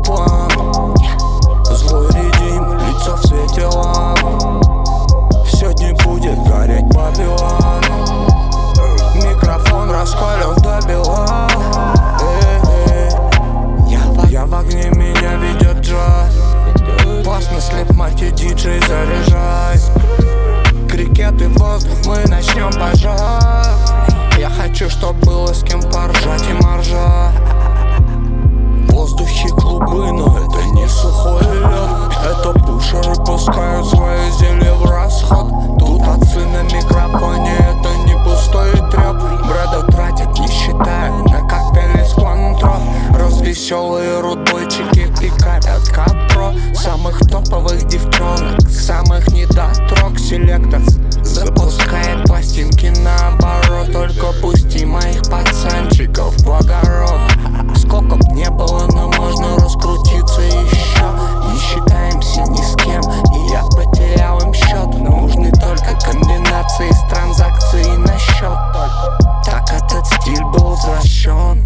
план. Злой редим, лицо в свете ламп. Сегодня будет гореть Babylon. Микрофон раскален до бела. Я в огне, меня ведет джаз. Классно слеп, мать и диджей заряжай. Крикеты в воздух, мы начнем пожар. Я хочу, чтоб было с кем поржать и моржа. В воздухе клубы, но это не сухой лед. Это пушеры пускают свои зелья в расход. Тут отцы на микрофоне, это не пустой треп. Бреда тратят, не считая, на коктейли с Квантро. Развеселые рудбойчики пикапят Капро. Самых топовых девчонок, самых недотрог. Селекторс запускает пластинки наоборот. Только пусти моих пацанчиков в огород. Сколько б не было, но можно раскрутиться еще. Не считаемся ни с кем, и я потерял им счет. Нужны только комбинации с транзакцией на счет. Так этот стиль был возвращен.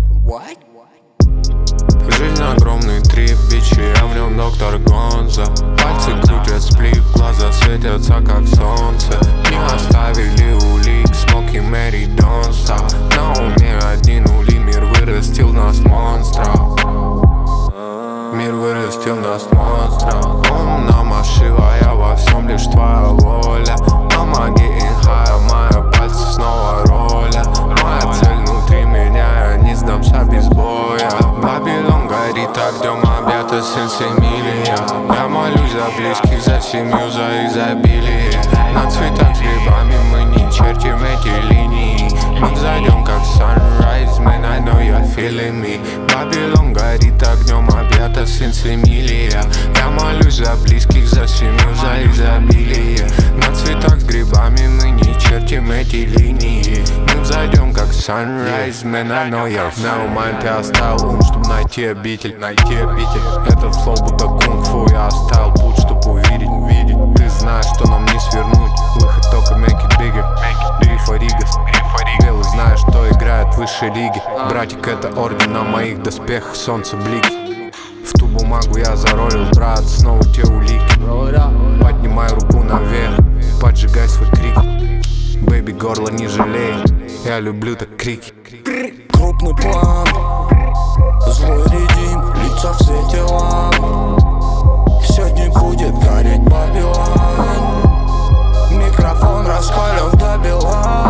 Жизнь огромный трип, бичи, я в нем доктор Гонза. Пальцы крутят сплив, глаза светятся как солнце. Не оставили улик, Смоки Мэри Don't Stop. На уме одни нули, мир вырастил нас монстров. Мир вырастил нас монстров. Он Нама Шива, я во всем лишь твоя воля. Помоги инхая, мои пальцы снова роля. Моя цель внутри меня, я не сдамся без боя. Babylon горит огнем, объята сенсемилия. Я молюсь за близких, за семью, за изобилие. На цветах с грибами мы не чертим эти линии. Мы взойдем как sunrise, man, I know you're feeling me. Babylon горит огнем, объята сенсемилия. Я молюсь за близких, за семью, за изобилие. На цветах с грибами мы не чертим эти линии. Мы взойдем как sunrise, man, I know you're feeling me. Nevermind, я оставил ум, чтоб найти обитель. Этот флоу будто кунг-фу, я оставил путь, чтоб увидеть. Ты знаешь, что нам не свернуть. Выход только make it bigger. Грифа Ригас. Белый знаешь, что играет в высшей лиге. Братик, это орден на моих доспехах, солнце блики. В ту бумагу я заролил, брат, снова те улики. Поднимай руку наверх, поджигай свой крик. Бэйби, горло не жалей, я люблю так крики. Крупный план, злой редим, лицо в свете ламп. Сегодня будет гореть Babylon. Микрофон раскален до бела.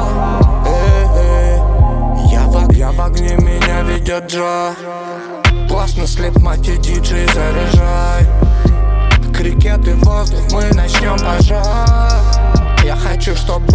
Я в огне, меня ведет джа. Классно слеп, мать и диджей заряжай. Крикеты в воздух, мы начнем пожар. Я хочу, чтоб